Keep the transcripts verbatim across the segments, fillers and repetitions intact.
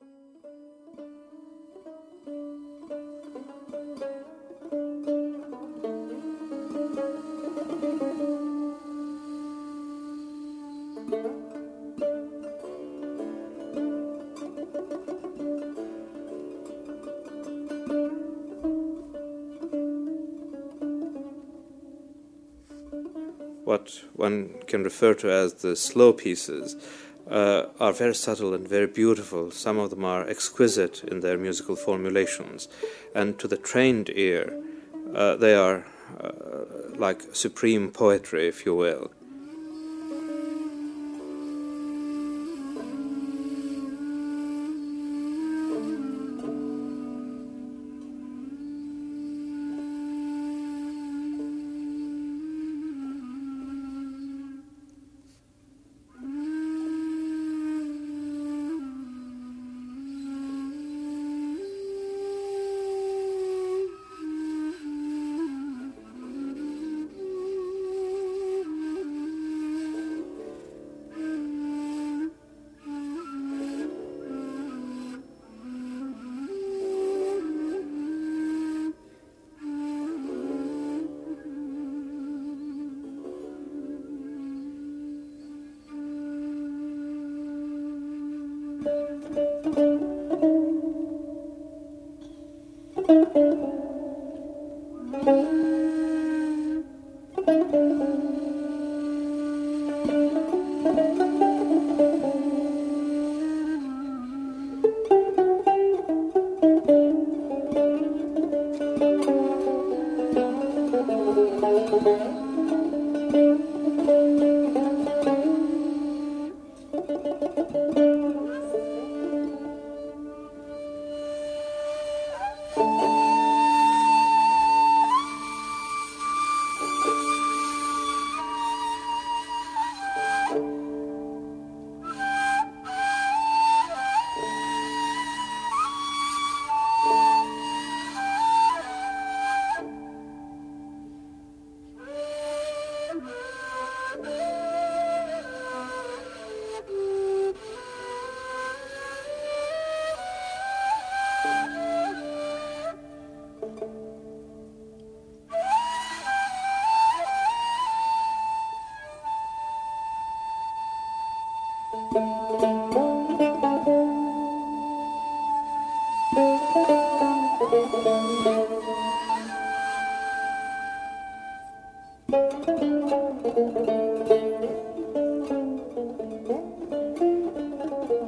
What one can refer to as the slow pieces uh, are very subtle and very beautiful. Some of them are exquisite in their musical formulations, and to the trained ear, uh, they are uh, like supreme poetry, if you will.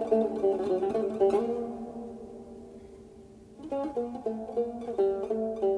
Thank you.